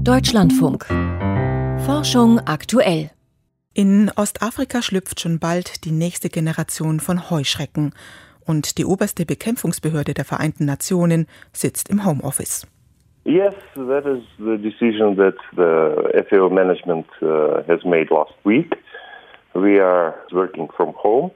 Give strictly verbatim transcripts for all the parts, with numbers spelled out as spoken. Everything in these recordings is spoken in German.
Deutschlandfunk. Forschung aktuell. In Ostafrika schlüpft schon bald die nächste Generation von Heuschrecken. Und die oberste Bekämpfungsbehörde der Vereinten Nationen sitzt im Homeoffice. Yes, that is the decision that the F A O management uh, has made last week. We are working from home.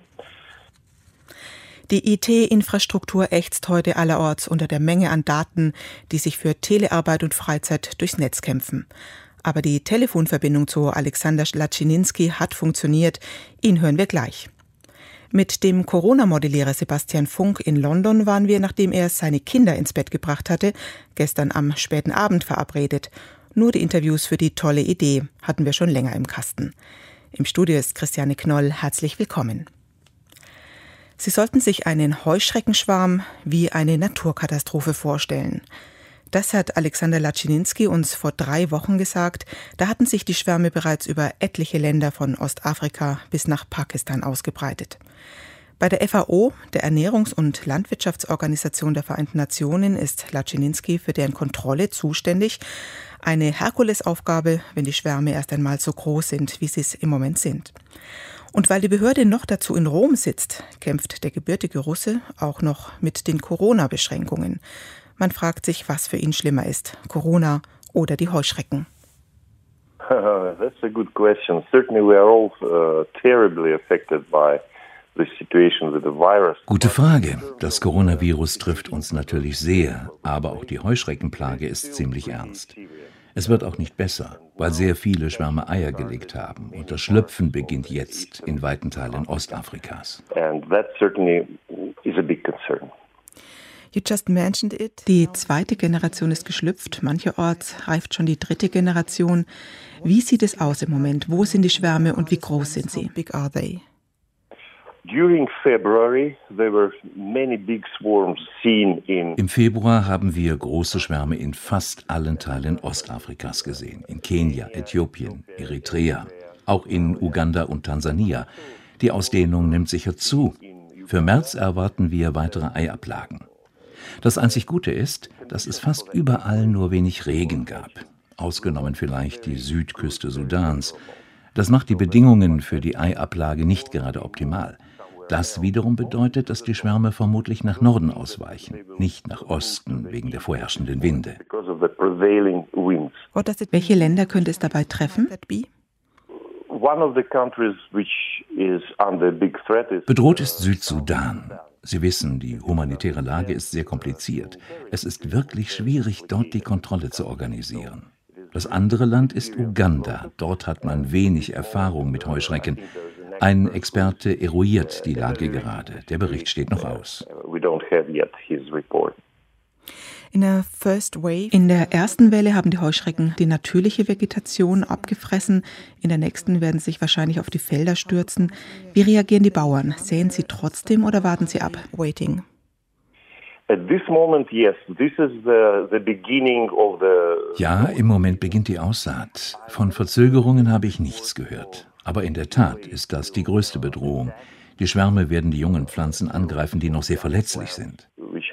Die I T-Infrastruktur ächzt heute allerorts unter der Menge an Daten, die sich für Telearbeit und Freizeit durchs Netz kämpfen. Aber die Telefonverbindung zu Alexander Laczyninski hat funktioniert. Ihn hören wir gleich. Mit dem Corona-Modellierer Sebastian Funk in London waren wir, nachdem er seine Kinder ins Bett gebracht hatte, gestern am späten Abend verabredet. Nur die Interviews für die tolle Idee hatten wir schon länger im Kasten. Im Studio ist Christiane Knoll. Herzlich willkommen. Sie sollten sich einen Heuschreckenschwarm wie eine Naturkatastrophe vorstellen. Das hat Alexander Laczyninski uns vor drei Wochen gesagt. Da hatten sich die Schwärme bereits über etliche Länder von Ostafrika bis nach Pakistan ausgebreitet. Bei der F A O, der Ernährungs- und Landwirtschaftsorganisation der Vereinten Nationen, ist Laczyninski für deren Kontrolle zuständig. Eine Herkulesaufgabe, wenn die Schwärme erst einmal so groß sind, wie sie es im Moment sind. Und weil die Behörde noch dazu in Rom sitzt, kämpft der gebürtige Russe auch noch mit den Corona-Beschränkungen. Man fragt sich, was für ihn schlimmer ist, Corona oder die Heuschrecken. That's a good question. Certainly we are all uh, terribly affected by the situation with the virus. Gute Frage. Das Coronavirus trifft uns natürlich sehr, aber auch die Heuschreckenplage ist ziemlich ernst. Es wird auch nicht besser, weil sehr viele Schwärme Eier gelegt haben und das Schlüpfen beginnt jetzt in weiten Teilen Ostafrikas. And that certainly is a big concern. You just mentioned it. Die zweite Generation ist geschlüpft, mancherorts reift schon die dritte Generation. Wie sieht es aus im Moment? Wo sind die Schwärme und wie groß sind sie? Big are they? During February, there were many big swarms seen in. Im Februar haben wir große Schwärme in fast allen Teilen Ostafrikas gesehen. In Kenia, Äthiopien, Eritrea, auch in Uganda und Tansania. Die Ausdehnung nimmt sicher zu. Für März erwarten wir weitere Eiablagen. Das einzig Gute ist, dass es fast überall nur wenig Regen gab. Ausgenommen vielleicht die Südküste Sudans. Das macht die Bedingungen für die Eiablage nicht gerade optimal. Das wiederum bedeutet, dass die Schwärme vermutlich nach Norden ausweichen, nicht nach Osten wegen der vorherrschenden Winde. Welche Länder könnte es dabei treffen? Bedroht ist Südsudan. Sie wissen, die humanitäre Lage ist sehr kompliziert. Es ist wirklich schwierig, dort die Kontrolle zu organisieren. Das andere Land ist Uganda. Dort hat man wenig Erfahrung mit Heuschrecken. Ein Experte eruiert die Lage gerade. Der Bericht steht noch aus. In der First Wave, in der ersten Welle haben die Heuschrecken die natürliche Vegetation abgefressen. In der nächsten werden sie sich wahrscheinlich auf die Felder stürzen. Wie reagieren die Bauern? Säen sie trotzdem oder warten sie ab? Waiting. Ja, im Moment beginnt die Aussaat. Von Verzögerungen habe ich nichts gehört. Aber in der Tat ist das die größte Bedrohung. Die Schwärme werden die jungen Pflanzen angreifen, die noch sehr verletzlich sind.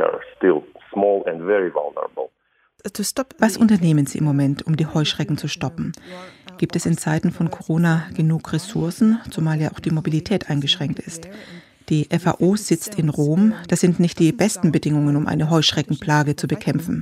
Was unternehmen Sie im Moment, um die Heuschrecken zu stoppen? Gibt es in Zeiten von Corona genug Ressourcen, zumal ja auch die Mobilität eingeschränkt ist? Die F A O sitzt in Rom. Das sind nicht die besten Bedingungen, um eine Heuschreckenplage zu bekämpfen.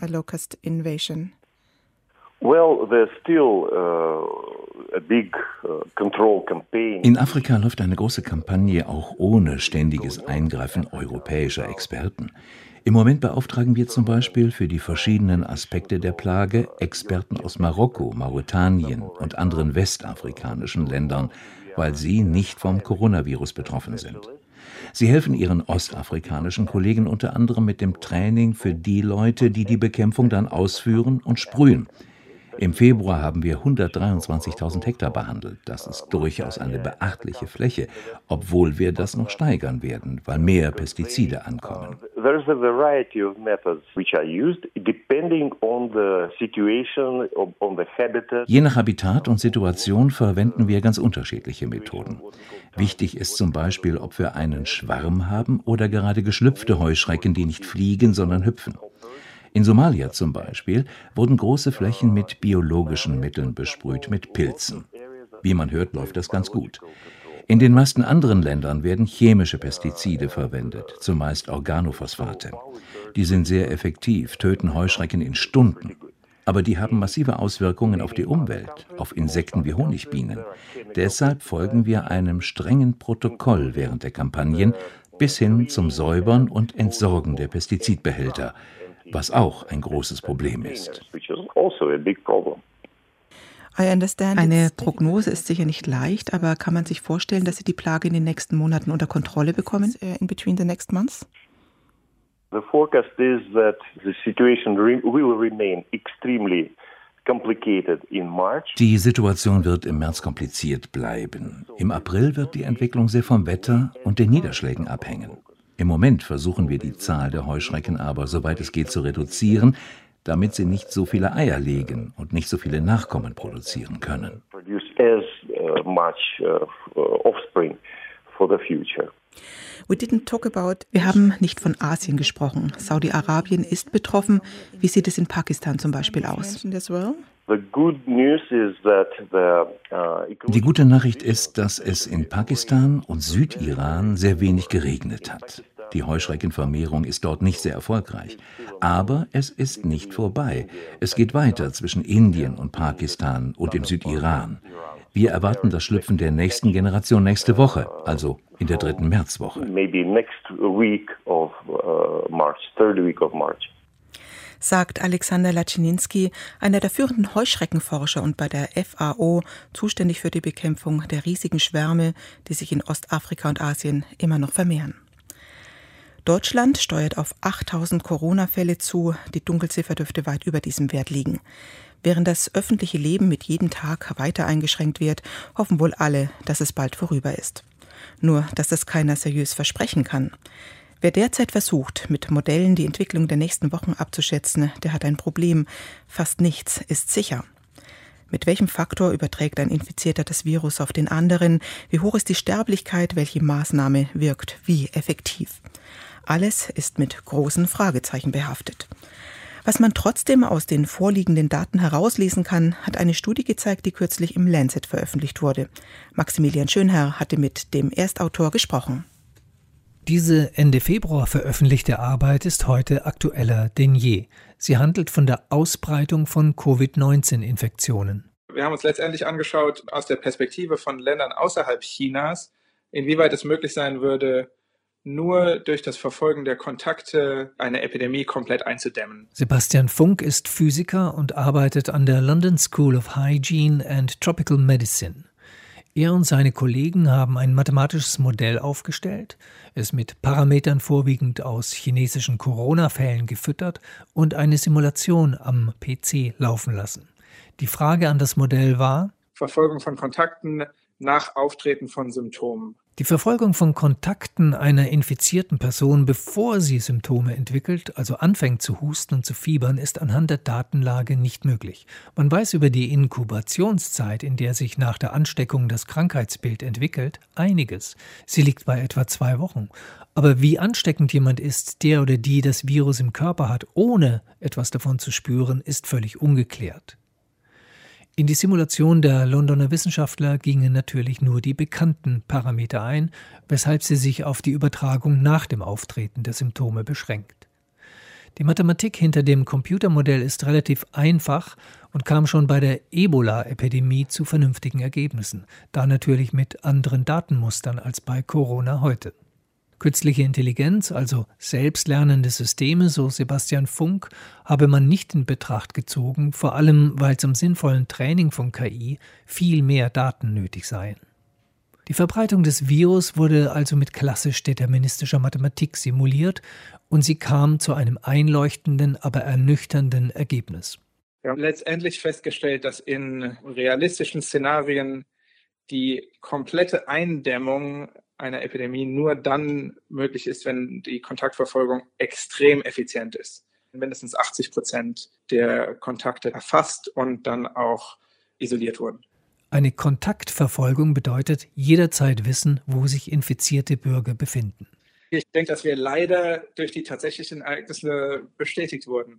In Afrika läuft eine große Kampagne auch ohne ständiges Eingreifen europäischer Experten. Im Moment beauftragen wir zum Beispiel für die verschiedenen Aspekte der Plage Experten aus Marokko, Mauretanien und anderen westafrikanischen Ländern, weil sie nicht vom Coronavirus betroffen sind. Sie helfen ihren ostafrikanischen Kollegen unter anderem mit dem Training für die Leute, die die Bekämpfung dann ausführen und sprühen. Im Februar haben wir hundertdreiundzwanzigtausend Hektar behandelt. Das ist durchaus eine beachtliche Fläche, obwohl wir das noch steigern werden, weil mehr Pestizide ankommen. Je nach Habitat und Situation verwenden wir ganz unterschiedliche Methoden. Wichtig ist zum Beispiel, ob wir einen Schwarm haben oder gerade geschlüpfte Heuschrecken, die nicht fliegen, sondern hüpfen. In Somalia zum Beispiel wurden große Flächen mit biologischen Mitteln besprüht, mit Pilzen. Wie man hört, läuft das ganz gut. In den meisten anderen Ländern werden chemische Pestizide verwendet, zumeist Organophosphate. Die sind sehr effektiv, töten Heuschrecken in Stunden. Aber die haben massive Auswirkungen auf die Umwelt, auf Insekten wie Honigbienen. Deshalb folgen wir einem strengen Protokoll während der Kampagnen bis hin zum Säubern und Entsorgen der Pestizidbehälter, was auch ein großes Problem ist. Eine Prognose ist sicher nicht leicht, aber kann man sich vorstellen, dass Sie die Plage in den nächsten Monaten unter Kontrolle bekommen, in between the next months? The forecast is that the situation will remain extremely complicated in March. Die Situation wird im März kompliziert bleiben. Im April wird die Entwicklung sehr vom Wetter und den Niederschlägen abhängen. Im Moment versuchen wir die Zahl der Heuschrecken aber, soweit es geht, zu reduzieren, damit sie nicht so viele Eier legen und nicht so viele Nachkommen produzieren können. Wir haben nicht von Asien gesprochen. Saudi-Arabien ist betroffen. Wie sieht es in Pakistan zum Beispiel aus? Die gute Nachricht ist, dass es in Pakistan und Südiran sehr wenig geregnet hat. Die Heuschreckenvermehrung ist dort nicht sehr erfolgreich. Aber es ist nicht vorbei. Es geht weiter zwischen Indien und Pakistan und dem Südiran. Wir erwarten das Schlüpfen der nächsten Generation nächste Woche, also in der dritten Märzwoche. Sagt Alexander Latschininsky, einer der führenden Heuschreckenforscher und bei der F A O zuständig für die Bekämpfung der riesigen Schwärme, die sich in Ostafrika und Asien immer noch vermehren. Deutschland steuert auf achttausend Corona-Fälle zu. Die Dunkelziffer dürfte weit über diesem Wert liegen. Während das öffentliche Leben mit jedem Tag weiter eingeschränkt wird, hoffen wohl alle, dass es bald vorüber ist. Nur, dass das keiner seriös versprechen kann. Wer derzeit versucht, mit Modellen die Entwicklung der nächsten Wochen abzuschätzen, der hat ein Problem. Fast nichts ist sicher. Mit welchem Faktor überträgt ein Infizierter das Virus auf den anderen? Wie hoch ist die Sterblichkeit? Welche Maßnahme wirkt wie effektiv? Alles ist mit großen Fragezeichen behaftet. Was man trotzdem aus den vorliegenden Daten herauslesen kann, hat eine Studie gezeigt, die kürzlich im Lancet veröffentlicht wurde. Maximilian Schönherr hatte mit dem Erstautor gesprochen. Diese Ende Februar veröffentlichte Arbeit ist heute aktueller denn je. Sie handelt von der Ausbreitung von Covid neunzehn Infektionen. Wir haben uns letztendlich angeschaut, aus der Perspektive von Ländern außerhalb Chinas, inwieweit es möglich sein würde, nur durch das Verfolgen der Kontakte eine Epidemie komplett einzudämmen. Sebastian Funk ist Physiker und arbeitet an der London School of Hygiene and Tropical Medicine. Er und seine Kollegen haben ein mathematisches Modell aufgestellt, es mit Parametern vorwiegend aus chinesischen Corona-Fällen gefüttert und eine Simulation am P C laufen lassen. Die Frage an das Modell war: Verfolgung von Kontakten nach Auftreten von Symptomen. Die Verfolgung von Kontakten einer infizierten Person, bevor sie Symptome entwickelt, also anfängt zu husten und zu fiebern, ist anhand der Datenlage nicht möglich. Man weiß über die Inkubationszeit, in der sich nach der Ansteckung das Krankheitsbild entwickelt, einiges. Sie liegt bei etwa zwei Wochen. Aber wie ansteckend jemand ist, der oder die das Virus im Körper hat, ohne etwas davon zu spüren, ist völlig ungeklärt. In die Simulation der Londoner Wissenschaftler gingen natürlich nur die bekannten Parameter ein, weshalb sie sich auf die Übertragung nach dem Auftreten der Symptome beschränkt. Die Mathematik hinter dem Computermodell ist relativ einfach und kam schon bei der Ebola-Epidemie zu vernünftigen Ergebnissen, da natürlich mit anderen Datenmustern als bei Corona heute. Künstliche Intelligenz, also selbstlernende Systeme, so Sebastian Funk, habe man nicht in Betracht gezogen, vor allem weil zum sinnvollen Training von K I viel mehr Daten nötig seien. Die Verbreitung des Virus wurde also mit klassisch deterministischer Mathematik simuliert und sie kam zu einem einleuchtenden, aber ernüchternden Ergebnis. Wir haben letztendlich festgestellt, dass in realistischen Szenarien die komplette Eindämmung einer Epidemie nur dann möglich ist, wenn die Kontaktverfolgung extrem effizient ist. Mindestens achtzig Prozent der Kontakte erfasst und dann auch isoliert wurden. Eine Kontaktverfolgung bedeutet jederzeit wissen, wo sich infizierte Bürger befinden. Ich denke, dass wir leider durch die tatsächlichen Ereignisse bestätigt wurden.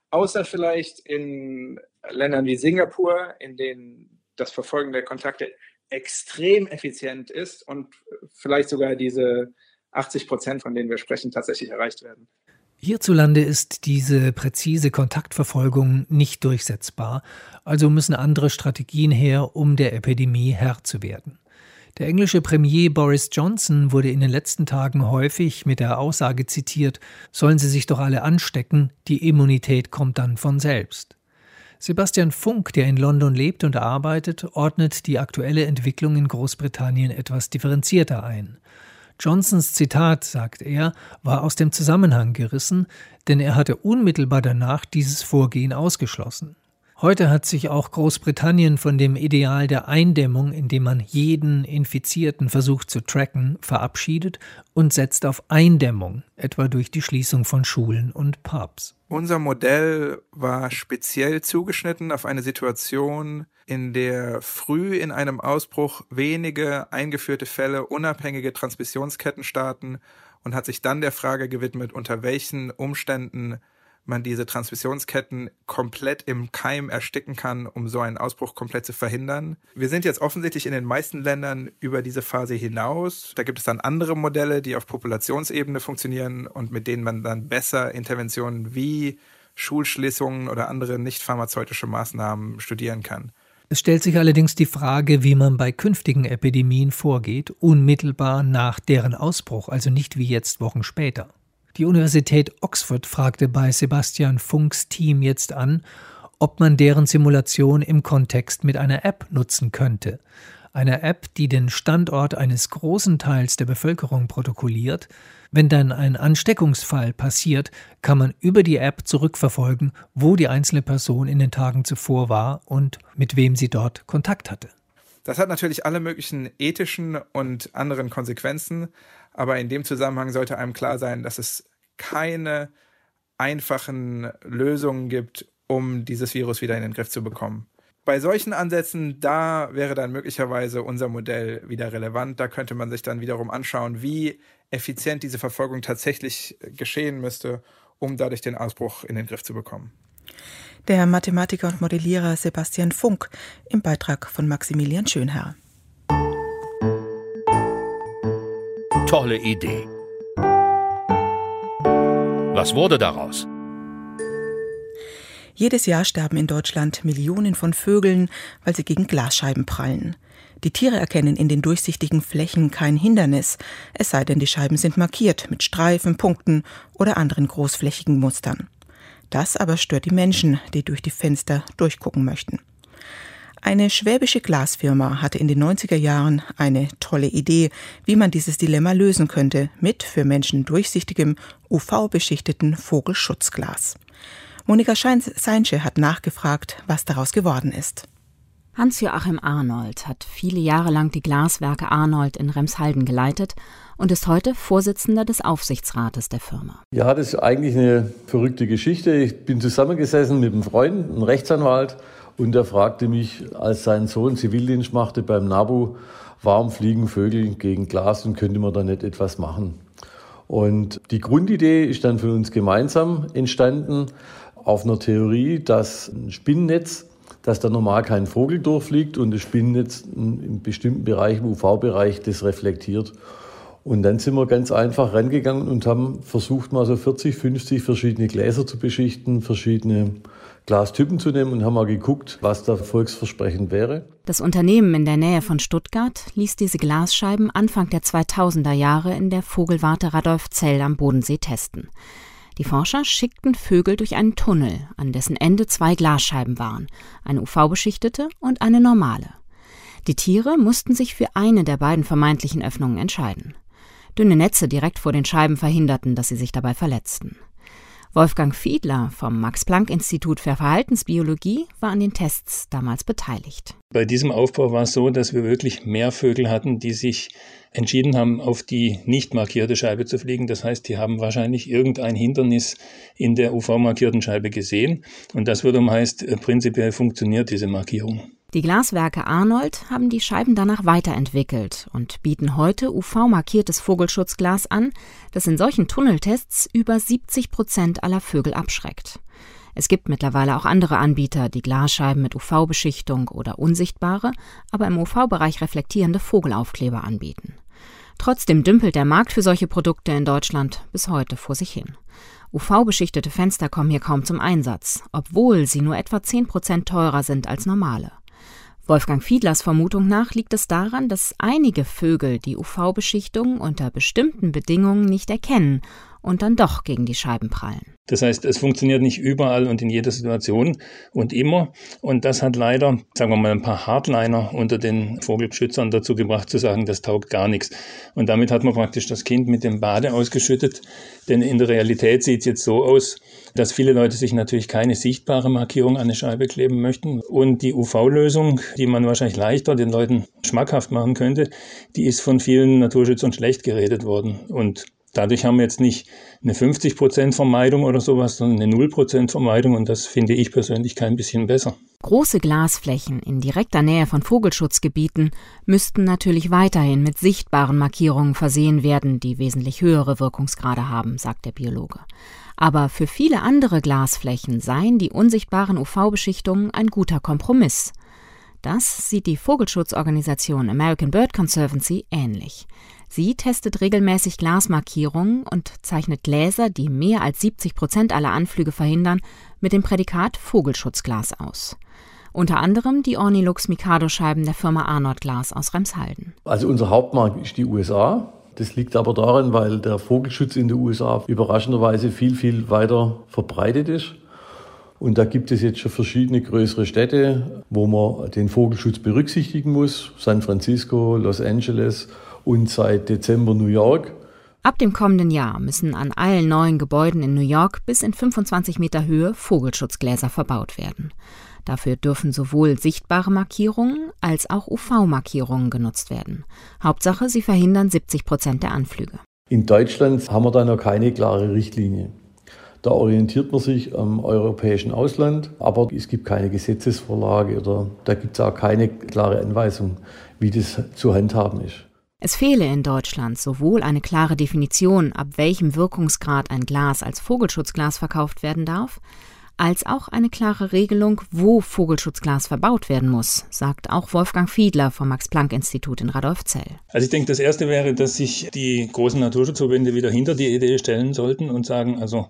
Außer vielleicht in Ländern wie Singapur, in denen das Verfolgen der Kontakte extrem effizient ist und vielleicht sogar diese achtzig Prozent, von denen wir sprechen, tatsächlich erreicht werden. Hierzulande ist diese präzise Kontaktverfolgung nicht durchsetzbar, also müssen andere Strategien her, um der Epidemie Herr zu werden. Der englische Premier Boris Johnson wurde in den letzten Tagen häufig mit der Aussage zitiert, sollen sie sich doch alle anstecken, die Immunität kommt dann von selbst. Sebastian Funk, der in London lebt und arbeitet, ordnet die aktuelle Entwicklung in Großbritannien etwas differenzierter ein. Johnsons Zitat, sagt er, war aus dem Zusammenhang gerissen, denn er hatte unmittelbar danach dieses Vorgehen ausgeschlossen. Heute hat sich auch Großbritannien von dem Ideal der Eindämmung, in dem man jeden Infizierten versucht zu tracken, verabschiedet und setzt auf Eindämmung, etwa durch die Schließung von Schulen und Pubs. Unser Modell war speziell zugeschnitten auf eine Situation, in der früh in einem Ausbruch wenige eingeführte Fälle unabhängige Transmissionsketten starten und hat sich dann der Frage gewidmet, unter welchen Umständen man diese Transmissionsketten komplett im Keim ersticken kann, um so einen Ausbruch komplett zu verhindern. Wir sind jetzt offensichtlich in den meisten Ländern über diese Phase hinaus. Da gibt es dann andere Modelle, die auf Populationsebene funktionieren und mit denen man dann besser Interventionen wie Schulschließungen oder andere nicht pharmazeutische Maßnahmen studieren kann. Es stellt sich allerdings die Frage, wie man bei künftigen Epidemien vorgeht, unmittelbar nach deren Ausbruch, also nicht wie jetzt Wochen später. Die Universität Oxford fragte bei Sebastian Funks Team jetzt an, ob man deren Simulation im Kontext mit einer App nutzen könnte. Eine App, die den Standort eines großen Teils der Bevölkerung protokolliert. Wenn dann ein Ansteckungsfall passiert, kann man über die App zurückverfolgen, wo die einzelne Person in den Tagen zuvor war und mit wem sie dort Kontakt hatte. Das hat natürlich alle möglichen ethischen und anderen Konsequenzen, aber in dem Zusammenhang sollte einem klar sein, dass es keine einfachen Lösungen gibt, um dieses Virus wieder in den Griff zu bekommen. Bei solchen Ansätzen, da wäre dann möglicherweise unser Modell wieder relevant. Da könnte man sich dann wiederum anschauen, wie effizient diese Verfolgung tatsächlich geschehen müsste, um dadurch den Ausbruch in den Griff zu bekommen. Der Mathematiker und Modellierer Sebastian Funk im Beitrag von Maximilian Schönherr. Tolle Idee. Was wurde daraus? Jedes Jahr sterben in Deutschland Millionen von Vögeln, weil sie gegen Glasscheiben prallen. Die Tiere erkennen in den durchsichtigen Flächen kein Hindernis, es sei denn, die Scheiben sind markiert mit Streifen, Punkten oder anderen großflächigen Mustern. Das aber stört die Menschen, die durch die Fenster durchgucken möchten. Eine schwäbische Glasfirma hatte in den neunziger Jahren eine tolle Idee, wie man dieses Dilemma lösen könnte, mit für Menschen durchsichtigem, U V-beschichteten Vogelschutzglas. Monika Seinsche hat nachgefragt, was daraus geworden ist. Hans-Joachim Arnold hat viele Jahre lang die Glaswerke Arnold in Remshalden geleitet und ist heute Vorsitzender des Aufsichtsrates der Firma. Ja, das ist eigentlich eine verrückte Geschichte. Ich bin zusammengesessen mit einem Freund, einem Rechtsanwalt, und der fragte mich, als sein Sohn Zivildienst machte beim NABU, warum fliegen Vögel gegen Glas und könnte man da nicht etwas machen? Und die Grundidee ist dann für uns gemeinsam entstanden auf einer Theorie, dass ein Spinnennetz, dass da normal kein Vogel durchfliegt und das Spinnennetz im bestimmten Bereich, im U V-Bereich, das reflektiert. Und dann sind wir ganz einfach rangegangen und haben versucht, mal so vierzig, fünfzig verschiedene Gläser zu beschichten, verschiedene Glastypen zu nehmen und haben mal geguckt, was da erfolgsversprechend wäre. Das Unternehmen in der Nähe von Stuttgart ließ diese Glasscheiben Anfang der zweitausender Jahre in der Vogelwarte Radolfzell am Bodensee testen. Die Forscher schickten Vögel durch einen Tunnel, an dessen Ende zwei Glasscheiben waren, eine U V-beschichtete und eine normale. Die Tiere mussten sich für eine der beiden vermeintlichen Öffnungen entscheiden. Dünne Netze direkt vor den Scheiben verhinderten, dass sie sich dabei verletzten. Wolfgang Fiedler vom Max-Planck-Institut für Verhaltensbiologie war an den Tests damals beteiligt. Bei diesem Aufbau war es so, dass wir wirklich mehr Vögel hatten, die sich entschieden haben, auf die nicht markierte Scheibe zu fliegen. Das heißt, die haben wahrscheinlich irgendein Hindernis in der U V-markierten Scheibe gesehen. Und das wiederum heißt, prinzipiell funktioniert diese Markierung. Die Glaswerke Arnold haben die Scheiben danach weiterentwickelt und bieten heute U V-markiertes Vogelschutzglas an, das in solchen Tunneltests über siebzig Prozent aller Vögel abschreckt. Es gibt mittlerweile auch andere Anbieter, die Glasscheiben mit U V-Beschichtung oder unsichtbare, aber im U V-Bereich reflektierende Vogelaufkleber anbieten. Trotzdem dümpelt der Markt für solche Produkte in Deutschland bis heute vor sich hin. U V-beschichtete Fenster kommen hier kaum zum Einsatz, obwohl sie nur etwa zehn Prozent teurer sind als normale. Wolfgang Fiedlers Vermutung nach liegt es daran, dass einige Vögel die U V-Beschichtung unter bestimmten Bedingungen nicht erkennen und dann doch gegen die Scheiben prallen. Das heißt, es funktioniert nicht überall und in jeder Situation und immer. Und das hat leider, sagen wir mal, ein paar Hardliner unter den Vogelschützern dazu gebracht, zu sagen, das taugt gar nichts. Und damit hat man praktisch das Kind mit dem Bade ausgeschüttet. Denn in der Realität sieht es jetzt so aus, dass viele Leute sich natürlich keine sichtbare Markierung an eine Scheibe kleben möchten. Und die U V-Lösung, die man wahrscheinlich leichter den Leuten schmackhaft machen könnte, die ist von vielen Naturschützern schlecht geredet worden. Und dadurch haben wir jetzt nicht eine fünfzig Prozent Vermeidung oder sowas, sondern eine null Prozent Vermeidung und das finde ich persönlich kein bisschen besser. Große Glasflächen in direkter Nähe von Vogelschutzgebieten müssten natürlich weiterhin mit sichtbaren Markierungen versehen werden, die wesentlich höhere Wirkungsgrade haben, sagt der Biologe. Aber für viele andere Glasflächen seien die unsichtbaren U V-Beschichtungen ein guter Kompromiss. Das sieht die Vogelschutzorganisation American Bird Conservancy ähnlich. Sie testet regelmäßig Glasmarkierungen und zeichnet Gläser, die mehr als siebzig Prozent aller Anflüge verhindern, mit dem Prädikat Vogelschutzglas aus. Unter anderem die Ornilux-Mikado-Scheiben der Firma Arnold Glas aus Remshalden. Also unser Hauptmarkt ist die U S A. Das liegt aber daran, weil der Vogelschutz in den U S A überraschenderweise viel, viel weiter verbreitet ist. Und da gibt es jetzt schon verschiedene größere Städte, wo man den Vogelschutz berücksichtigen muss. San Francisco, Los Angeles und seit Dezember New York. Ab dem kommenden Jahr müssen an allen neuen Gebäuden in New York bis in fünfundzwanzig Meter Höhe Vogelschutzgläser verbaut werden. Dafür dürfen sowohl sichtbare Markierungen als auch U V-Markierungen genutzt werden. Hauptsache, sie verhindern siebzig Prozent der Anflüge. In Deutschland haben wir da noch keine klare Richtlinie. Da orientiert man sich am europäischen Ausland, aber es gibt keine Gesetzesvorlage oder da gibt es auch keine klare Anweisung, wie das zu handhaben ist. Es fehle in Deutschland sowohl eine klare Definition, ab welchem Wirkungsgrad ein Glas als Vogelschutzglas verkauft werden darf, als auch eine klare Regelung, wo Vogelschutzglas verbaut werden muss, sagt auch Wolfgang Fiedler vom Max-Planck-Institut in Radolfzell. Also ich denke, das Erste wäre, dass sich die großen Naturschutzverbände wieder hinter die Idee stellen sollten und sagen, also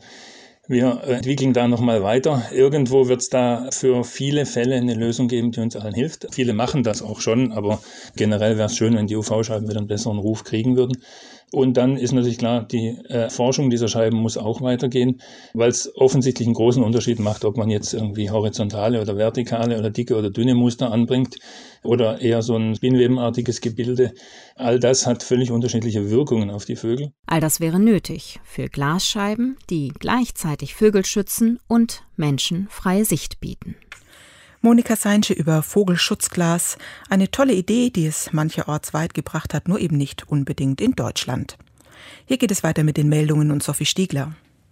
wir entwickeln da nochmal weiter. Irgendwo wird es da für viele Fälle eine Lösung geben, die uns allen hilft. Viele machen das auch schon, aber generell wäre es schön, wenn die U V-Scheiben wieder einen besseren Ruf kriegen würden. Und dann ist natürlich klar, die äh, Forschung dieser Scheiben muss auch weitergehen, weil es offensichtlich einen großen Unterschied macht, ob man jetzt irgendwie horizontale oder vertikale oder dicke oder dünne Muster anbringt oder eher so ein spinnwebenartiges Gebilde. All das hat völlig unterschiedliche Wirkungen auf die Vögel. All das wäre nötig für Glasscheiben, die gleichzeitig Vögel schützen und Menschen freie Sicht bieten. Monika Seinsche über Vogelschutzglas. Eine tolle Idee, die es mancherorts weit gebracht hat, nur eben nicht unbedingt in Deutschland. Hier geht es weiter mit den Meldungen und Sophie Stiegler.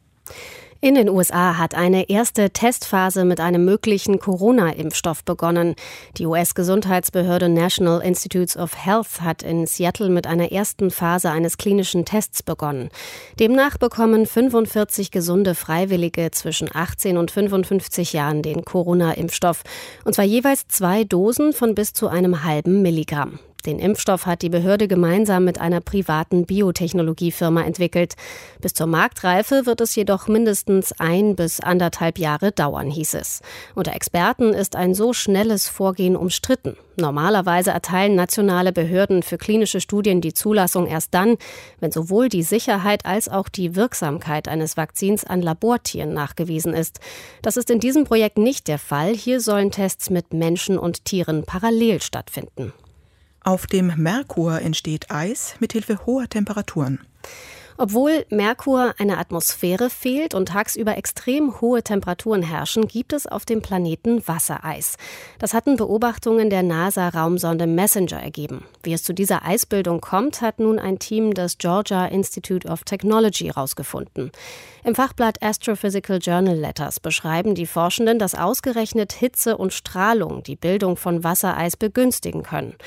In den U S A hat eine erste Testphase mit einem möglichen Corona-Impfstoff begonnen. Die U S-Gesundheitsbehörde National Institutes of Health hat in Seattle mit einer ersten Phase eines klinischen Tests begonnen. Demnach bekommen fünfundvierzig gesunde Freiwillige zwischen achtzehn und fünfundfünfzig Jahren den Corona-Impfstoff. Und zwar jeweils zwei Dosen von bis zu einem halben Milligramm. Den Impfstoff hat die Behörde gemeinsam mit einer privaten Biotechnologiefirma entwickelt. Bis zur Marktreife wird es jedoch mindestens ein bis anderthalb Jahre dauern, hieß es. Unter Experten ist ein so schnelles Vorgehen umstritten. Normalerweise erteilen nationale Behörden für klinische Studien die Zulassung erst dann, wenn sowohl die Sicherheit als auch die Wirksamkeit eines Vakzins an Labortieren nachgewiesen ist. Das ist in diesem Projekt nicht der Fall. Hier sollen Tests mit Menschen und Tieren parallel stattfinden. Auf dem Merkur entsteht Eis mithilfe hoher Temperaturen. Obwohl Merkur eine Atmosphäre fehlt und tagsüber extrem hohe Temperaturen herrschen, gibt es auf dem Planeten Wassereis. Das hatten Beobachtungen der NASA-Raumsonde Messenger ergeben. Wie es zu dieser Eisbildung kommt, hat nun ein Team des Georgia Institute of Technology herausgefunden. Im Fachblatt Astrophysical Journal Letters beschreiben die Forschenden, dass ausgerechnet Hitze und Strahlung die Bildung von Wassereis begünstigen können.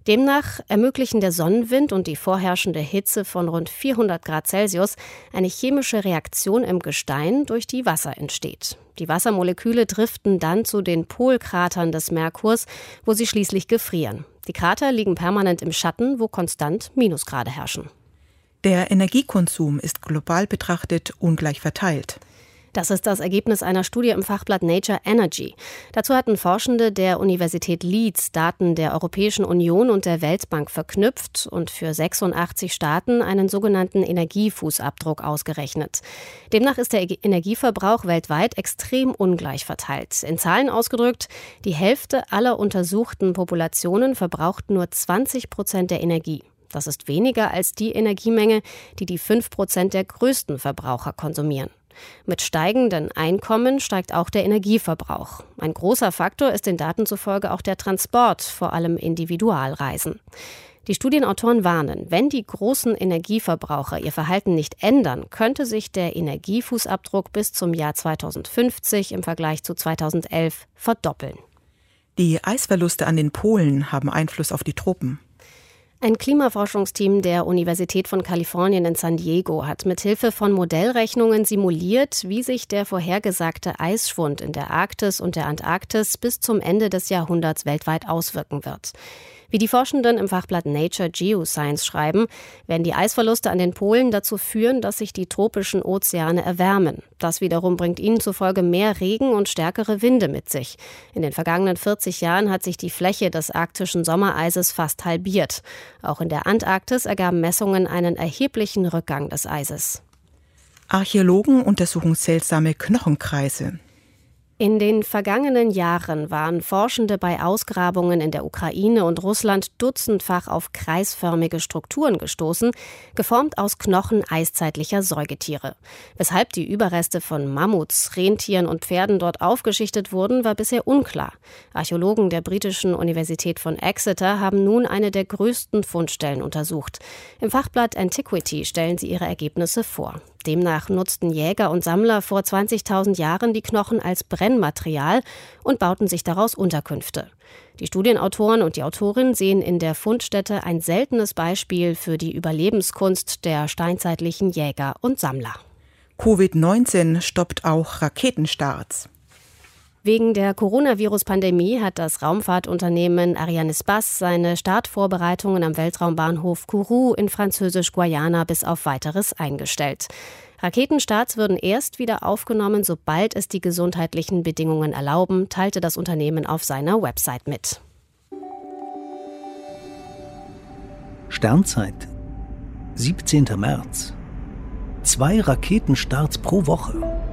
Demnach ermöglichen der Sonnenwind und die vorherrschende Hitze von rund vierhundert Grad Celsius eine chemische Reaktion im Gestein, durch die Wasser entsteht. Die Wassermoleküle driften dann zu den Polkratern des Merkurs, wo sie schließlich gefrieren. Die Krater liegen permanent im Schatten, wo konstant Minusgrade herrschen. Der Energiekonsum ist global betrachtet ungleich verteilt. Das ist das Ergebnis einer Studie im Fachblatt Nature Energy. Dazu hatten Forschende der Universität Leeds Daten der Europäischen Union und der Weltbank verknüpft und für sechsundachtzig Staaten einen sogenannten Energiefußabdruck ausgerechnet. Demnach ist der Energieverbrauch weltweit extrem ungleich verteilt. In Zahlen ausgedrückt, die Hälfte aller untersuchten Populationen verbraucht nur zwanzig Prozent der Energie. Das ist weniger als die Energiemenge, die die fünf Prozent der größten Verbraucher konsumieren. Mit steigenden Einkommen steigt auch der Energieverbrauch. Ein großer Faktor ist den Daten zufolge auch der Transport, vor allem Individualreisen. Die Studienautoren warnen, wenn die großen Energieverbraucher ihr Verhalten nicht ändern, könnte sich der Energiefußabdruck bis zum Jahr zweitausendfünfzig im Vergleich zu zweitausendelf verdoppeln. Die Eisverluste an den Polen haben Einfluss auf die Tropen. Ein Klimaforschungsteam der Universität von Kalifornien in San Diego hat mithilfe von Modellrechnungen simuliert, wie sich der vorhergesagte Eisschwund in der Arktis und der Antarktis bis zum Ende des Jahrhunderts weltweit auswirken wird. Wie die Forschenden im Fachblatt Nature Geoscience schreiben, werden die Eisverluste an den Polen dazu führen, dass sich die tropischen Ozeane erwärmen. Das wiederum bringt ihnen zufolge mehr Regen und stärkere Winde mit sich. In den vergangenen vierzig Jahren hat sich die Fläche des arktischen Sommereises fast halbiert. Auch in der Antarktis ergaben Messungen einen erheblichen Rückgang des Eises. Archäologen untersuchen seltsame Knochenkreise. In den vergangenen Jahren waren Forschende bei Ausgrabungen in der Ukraine und Russland dutzendfach auf kreisförmige Strukturen gestoßen, geformt aus Knochen eiszeitlicher Säugetiere. Weshalb die Überreste von Mammuts, Rentieren und Pferden dort aufgeschichtet wurden, war bisher unklar. Archäologen der britischen Universität von Exeter haben nun eine der größten Fundstellen untersucht. Im Fachblatt Antiquity stellen sie ihre Ergebnisse vor. Demnach nutzten Jäger und Sammler vor zwanzigtausend Jahren die Knochen als Brennmaterial und bauten sich daraus Unterkünfte. Die Studienautoren und die Autorin sehen in der Fundstätte ein seltenes Beispiel für die Überlebenskunst der steinzeitlichen Jäger und Sammler. Covid neunzehn stoppt auch Raketenstarts. Wegen der Coronavirus-Pandemie hat das Raumfahrtunternehmen Arianespace seine Startvorbereitungen am Weltraumbahnhof Kourou in Französisch-Guayana bis auf Weiteres eingestellt. Raketenstarts würden erst wieder aufgenommen, sobald es die gesundheitlichen Bedingungen erlauben, teilte das Unternehmen auf seiner Website mit. Sternzeit, siebzehnten März. Zwei Raketenstarts pro Woche.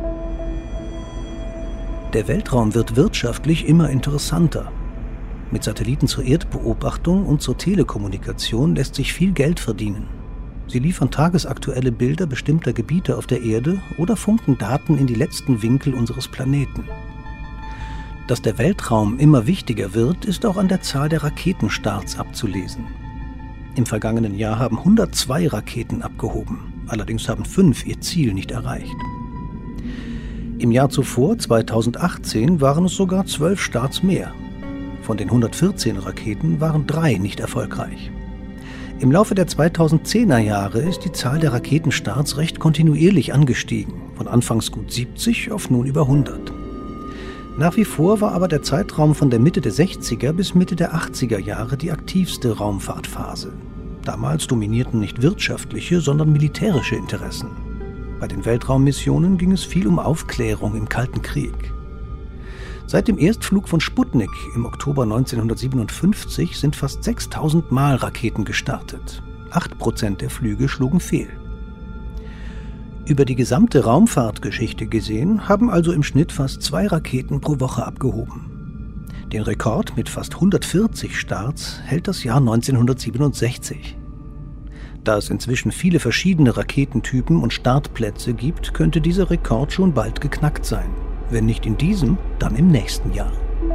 Der Weltraum wird wirtschaftlich immer interessanter. Mit Satelliten zur Erdbeobachtung und zur Telekommunikation lässt sich viel Geld verdienen. Sie liefern tagesaktuelle Bilder bestimmter Gebiete auf der Erde oder funken Daten in die letzten Winkel unseres Planeten. Dass der Weltraum immer wichtiger wird, ist auch an der Zahl der Raketenstarts abzulesen. Im vergangenen Jahr haben hundertzwei Raketen abgehoben, allerdings haben fünf ihr Ziel nicht erreicht. Im Jahr zuvor, zweitausendachtzehn, waren es sogar zwölf Starts mehr. Von den hundertvierzehn Raketen waren drei nicht erfolgreich. Im Laufe der zweitausendzehner Jahre ist die Zahl der Raketenstarts recht kontinuierlich angestiegen, von anfangs gut siebzig auf nun über hundert. Nach wie vor war aber der Zeitraum von der Mitte der sechziger bis Mitte der achtziger Jahre die aktivste Raumfahrtphase. Damals dominierten nicht wirtschaftliche, sondern militärische Interessen. Bei den Weltraummissionen ging es viel um Aufklärung im Kalten Krieg. Seit dem Erstflug von Sputnik im Oktober neunzehnhundertsiebenundfünfzig sind fast sechstausend Mal Raketen gestartet. Acht Prozent der Flüge schlugen fehl. Über die gesamte Raumfahrtgeschichte gesehen haben also im Schnitt fast zwei Raketen pro Woche abgehoben. Den Rekord mit fast hundertvierzig Starts hält das Jahr neunzehnhundertsiebenundsechzig. Da es inzwischen viele verschiedene Raketentypen und Startplätze gibt, könnte dieser Rekord schon bald geknackt sein. Wenn nicht in diesem, dann im nächsten Jahr.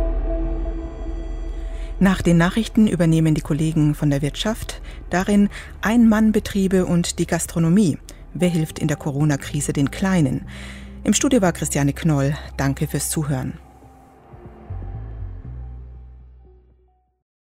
Nach den Nachrichten übernehmen die Kollegen von der Wirtschaft, darin Ein-Mann-Betriebe und die Gastronomie. Wer hilft in der Corona-Krise den Kleinen? Im Studio war Christiane Knoll. Danke fürs Zuhören.